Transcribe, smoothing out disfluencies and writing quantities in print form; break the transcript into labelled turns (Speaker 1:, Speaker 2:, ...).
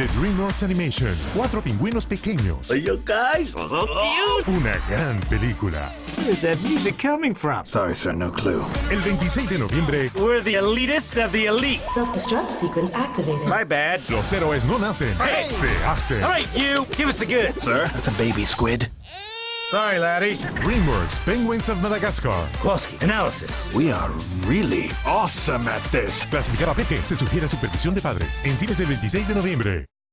Speaker 1: de DreamWorks Animation. 4 pingüinos pequeños.
Speaker 2: Are you guys so cute?
Speaker 1: Una gran película.
Speaker 3: Where's that music coming from?
Speaker 4: Sorry, sir, no clue.
Speaker 1: El 26 de noviembre,
Speaker 3: We're the elitist of the elite.
Speaker 5: Self-destruct sequence activated.
Speaker 3: My bad.
Speaker 1: los héroes no nacen, se hacen.
Speaker 3: All right, you, give us a good.
Speaker 4: Sir, that's a baby squid.
Speaker 3: Sorry, laddie.
Speaker 1: DreamWorks Penguins of Madagascar.
Speaker 3: Kowalski, analysis.
Speaker 4: We are really awesome at this.
Speaker 1: Clasificada PG. Se sugiere supervisión de padres. En cines el 26 de noviembre.